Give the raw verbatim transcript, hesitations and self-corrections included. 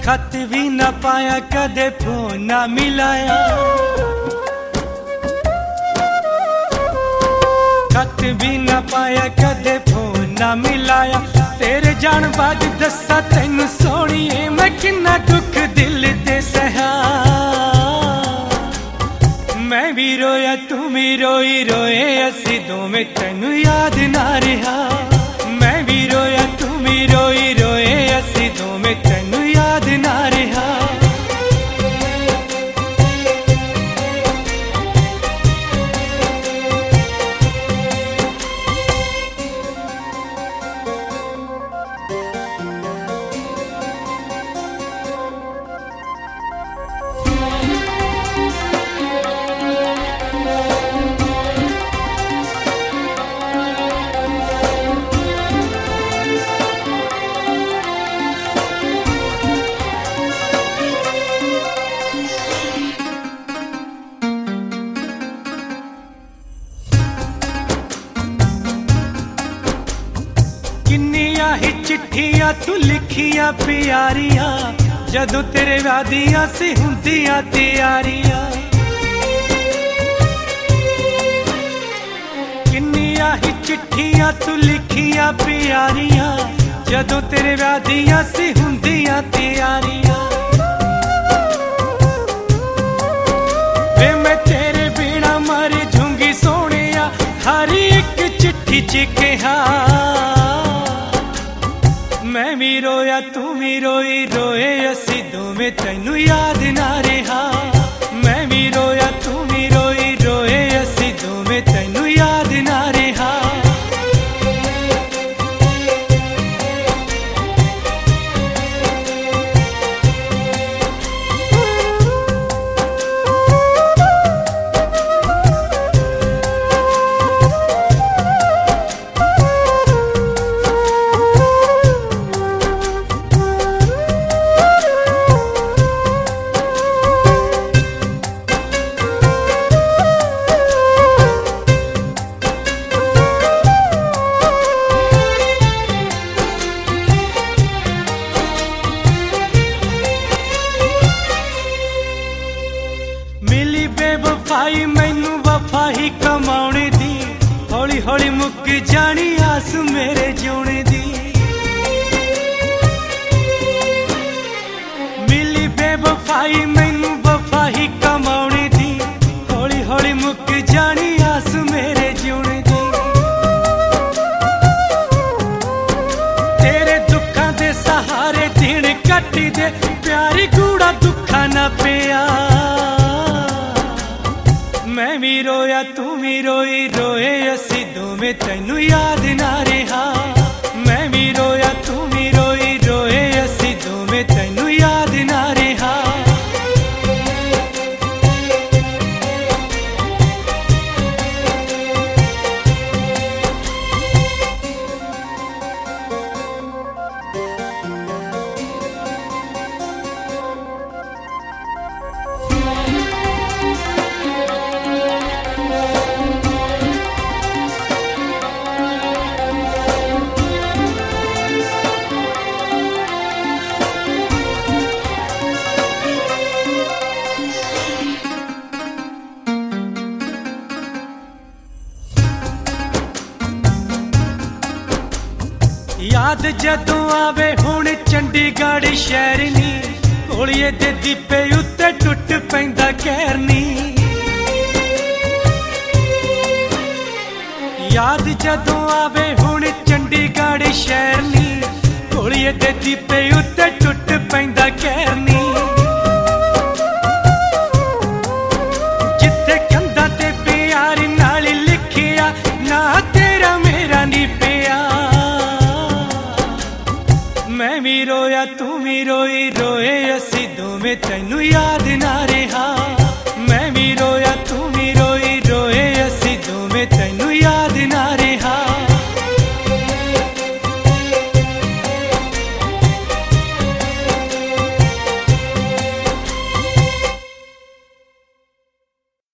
खत भी ना पाया कदे फोन ना मिलाया, खत भी ना पाया कदे फोन ना मिलाया। तेरे जान बाद दसा तेन सोहणीए मैं किन्ना दुख दिल ते सहा। मैं भी रोया तू भी रोई रोए असी दोवें तेनू याद ना रहा। मैं भी रोया तू भी रोई रोए असी दोवें तेनू याद ना रहा। किन्निया ही चिट्ठियां तू लिखिया प्यारियां, जदों तेरे वादियां सी हुंदियां तैयारियां। किन्निया ही चिट्ठियां तू लिखिया प्यारियां, जदों तेरे वादियां सी हुंदियां तैयारियां। वे मैं तेरे बिना मर जूंगी सोहणिया, हर एक चिट्ठी च कहा। मैं भी रोया तू भी रोई रोए असी दोवें तेनू याद ना रहा। मैं भी रोया तू भी रोई रोए असी दोवें तेनू याद ना रहा। बेवफाई मैनू वफा ही कमाने दी, हौली हौली मुक जानी आस मेरे जीने दी। मिली बेवफाई मैनू वफा ही कमाने दी, हौली हौली मुक जानी आस मेरे जीने दी। तेरे दुखा दे सहारे दिन कट्टी दे, प्यारी कूड़ा दुखा ना पिया। मैं भी रोया तू भी रोई रोए असी दोवें तेनू याद ना रहा। मैं भी रोया तू भी रोई रोए असी दोवें तेनू याद ना रहा। याद जदों आवे हुण चंडीगढ़ शहर नी, कोलिए दे दीपे उत्ते टुट पैंदा कहर नी। याद जदों आवे हुण चंडीगढ़ शहर नी, कोलिए दे दीपे उत्ते टुट पैंदा कहर नी। जिथे कंधा ते प्यार नाल लिखिया ना तेरा मेरा नी पिया। मैं भी रोया तू भी रोई रोए असी दोवें तेनू याद ना रहा।